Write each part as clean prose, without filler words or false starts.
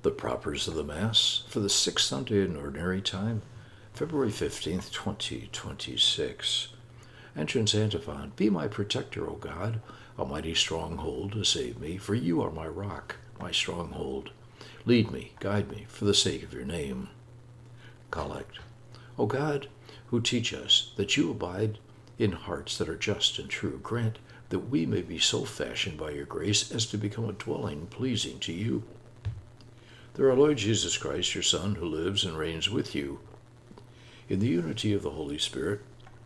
The Propers of the Mass for the sixth Sunday in Ordinary Time, February 15th, 2026. Entrance Antiphon. Be my protector, O God, a mighty stronghold to save me, for you are my rock, my stronghold. Lead me, guide me, for the sake of your name. Collect. O God, who teach us that you abide in hearts that are just and true, grant that we may be so fashioned by your grace as to become a dwelling pleasing to you. Through our Lord Jesus Christ, your Son, who lives and reigns with you, in the unity of the Holy Spirit,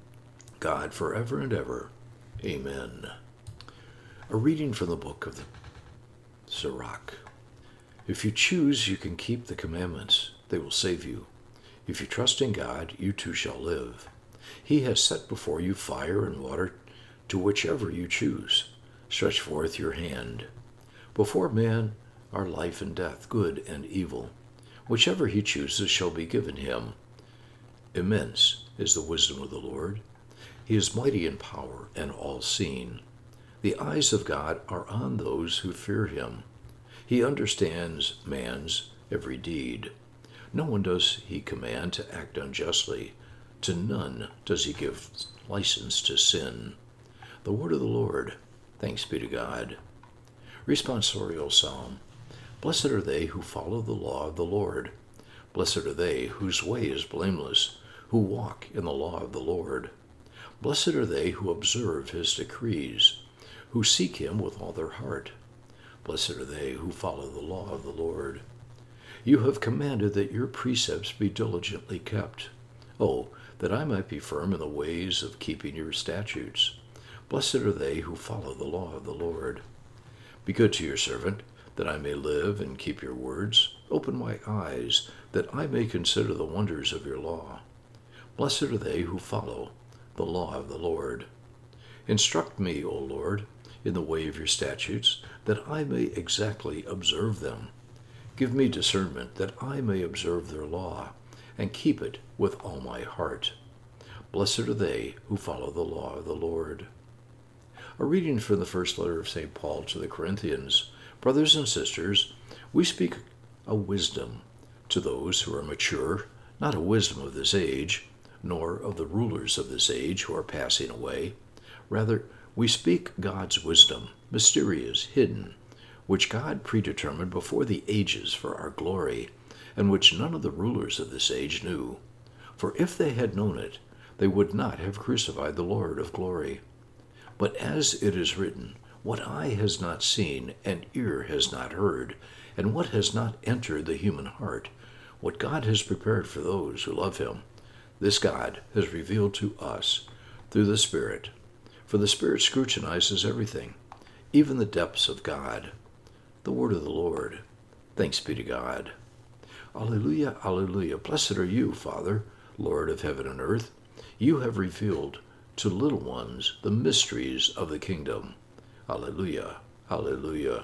God, forever and ever. Amen. A reading from the book of the Sirach. If you choose, you can keep the commandments. They will save you. If you trust in God, you too shall live. He has set before you fire and water to whichever you choose. Stretch forth your hand. Before man are life and death, good and evil. Whichever he chooses shall be given him. Immense is the wisdom of the Lord. He is mighty in power and all-seeing. The eyes of God are on those who fear him. He understands man's every deed. No one does he command to act unjustly. To none does he give license to sin. The word of the Lord. Thanks be to God. Responsorial Psalm. Blessed are they who follow the law of the Lord. Blessed are they whose way is blameless, who walk in the law of the Lord. Blessed are they who observe his decrees, who seek him with all their heart. Blessed are they who follow the law of the Lord. You have commanded that your precepts be diligently kept. Oh, that I might be firm in the ways of keeping your statutes. Blessed are they who follow the law of the Lord. Be good to your servant, that I may live and keep your words. Open my eyes, that I may consider the wonders of your law. Blessed are they who follow the law of the Lord. Instruct me, O Lord, in the way of your statutes, that I may exactly observe them. Give me discernment, that I may observe their law, and keep it with all my heart. Blessed are they who follow the law of the Lord. A reading from the first letter of St. Paul to the Corinthians. Brothers and sisters, we speak a wisdom to those who are mature, not a wisdom of this age, nor of the rulers of this age who are passing away. Rather, we speak God's wisdom, mysterious, hidden, which God predetermined before the ages for our glory, and which none of the rulers of this age knew. For if they had known it, they would not have crucified the Lord of glory. But as it is written, what eye has not seen, and ear has not heard, and what has not entered the human heart, what God has prepared for those who love him, this God has revealed to us through the Spirit. For the Spirit scrutinizes everything, even the depths of God. The word of the Lord. Thanks be to God. Alleluia, alleluia. Blessed are you, Father, Lord of heaven and earth. You have revealed to little ones the mysteries of the kingdom. Alleluia, alleluia.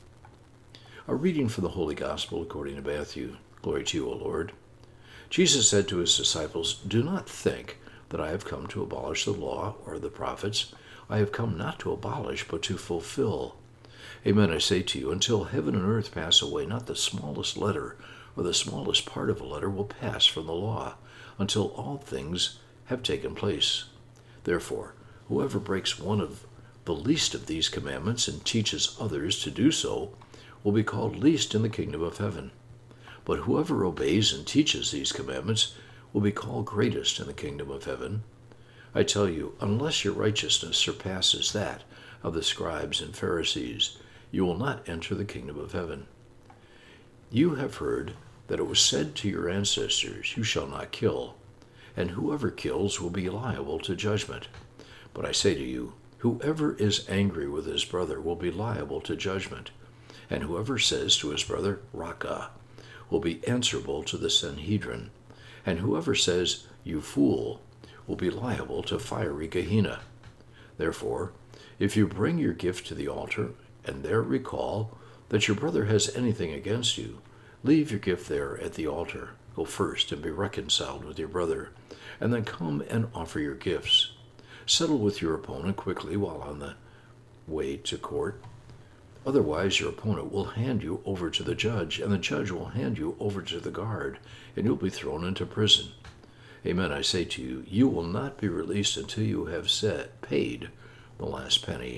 A reading from the Holy Gospel according to Matthew. Glory to you, O Lord. Jesus said to his disciples, Do not think that I have come to abolish the law or the prophets. I have come not to abolish, but to fulfill. Amen, I say to you, until heaven and earth pass away, not the smallest letter or the smallest part of a letter will pass from the law, until all things have taken place. Therefore, whoever breaks one of the least of these commandments and teaches others to do so will be called least in the kingdom of heaven. But whoever obeys and teaches these commandments will be called greatest in the kingdom of heaven. I tell you, unless your righteousness surpasses that of the scribes and Pharisees, you will not enter the kingdom of heaven. You have heard that it was said to your ancestors, You shall not kill, and whoever kills will be liable to judgment. But I say to you, whoever is angry with his brother will be liable to judgment, and whoever says to his brother, Raca, will be answerable to the Sanhedrin, and whoever says, You fool, will be liable to fiery Gehenna. Therefore, if you bring your gift to the altar, and there recall that your brother has anything against you, leave your gift there at the altar. Go first and be reconciled with your brother, and then come and offer your gifts. Settle with your opponent quickly while on the way to court. Otherwise, your opponent will hand you over to the judge, and the judge will hand you over to the guard, and you'll be thrown into prison. Amen, I say to you, you will not be released until you have paid the last penny.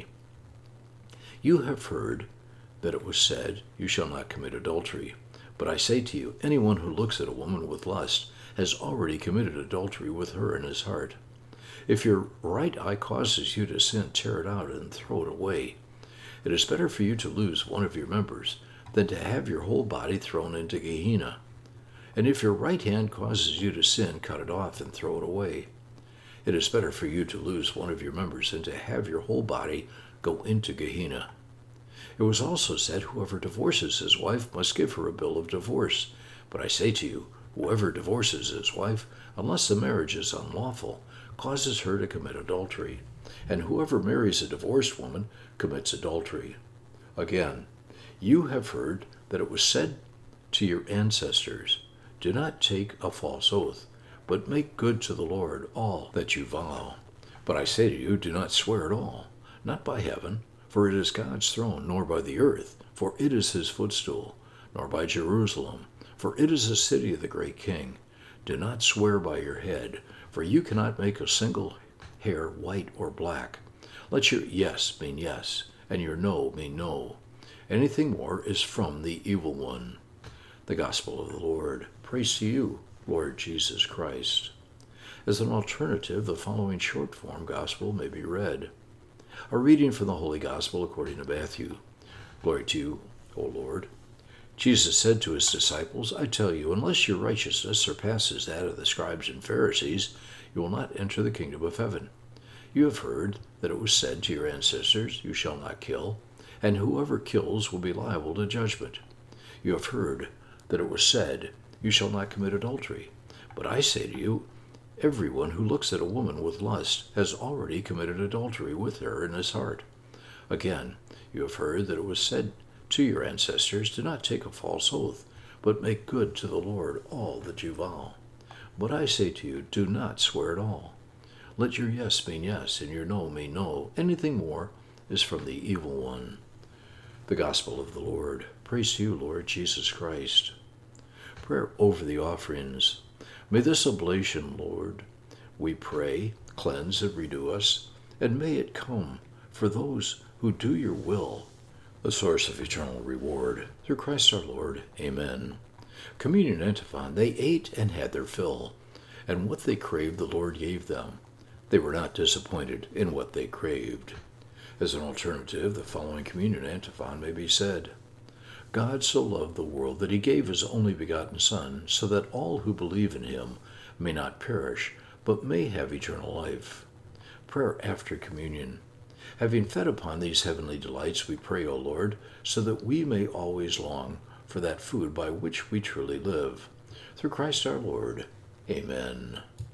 You have heard that it was said, you shall not commit adultery. But I say to you, anyone who looks at a woman with lust has already committed adultery with her in his heart. If your right eye causes you to sin, tear it out and throw it away. It is better for you to lose one of your members than to have your whole body thrown into Gehenna. And if your right hand causes you to sin, cut it off and throw it away. It is better for you to lose one of your members than to have your whole body go into Gehenna. It was also said, whoever divorces his wife must give her a bill of divorce. But I say to you, whoever divorces his wife, unless the marriage is unlawful, causes her to commit adultery. And whoever marries a divorced woman commits adultery. Again, you have heard that it was said to your ancestors, do not take a false oath, but make good to the Lord all that you vow. But I say to you, do not swear at all, not by heaven, for it is God's throne, nor by the earth, for it is his footstool, nor by Jerusalem, for it is the city of the great King. Do not swear by your head, for you cannot make a single hair white or black. Let your yes mean yes, and your no mean no. Anything more is from the evil one. The Gospel of the Lord. Praise to you, Lord Jesus Christ. As an alternative, the following short form gospel may be read. A reading from the Holy Gospel according to Matthew. Glory to you, O Lord. Jesus said to his disciples, I tell you, unless your righteousness surpasses that of the scribes and Pharisees, you will not enter the kingdom of heaven. You have heard that it was said to your ancestors, you shall not kill, and whoever kills will be liable to judgment. You have heard that it was said, you shall not commit adultery. But I say to you, everyone who looks at a woman with lust has already committed adultery with her in his heart. Again, you have heard that it was said to your ancestors, do not take a false oath, but make good to the Lord all that you vow. But I say to you, do not swear at all. Let your yes mean yes, and your no mean no. Anything more is from the evil one. The Gospel of the Lord. Praise to you, Lord Jesus Christ. Prayer over the offerings. May this oblation, Lord, we pray, cleanse and renew us, and may it come for those who do your will, the source of eternal reward. Through Christ our Lord. Amen. Communion antiphon. They ate and had their fill, and what they craved the Lord gave them. They were not disappointed in what they craved. As an alternative, the following communion antiphon may be said. God so loved the world that he gave his only begotten Son, so that all who believe in him may not perish, but may have eternal life. Prayer after communion. Having fed upon these heavenly delights, we pray, O Lord, so that we may always long for that food by which we truly live. Through Christ our Lord. Amen.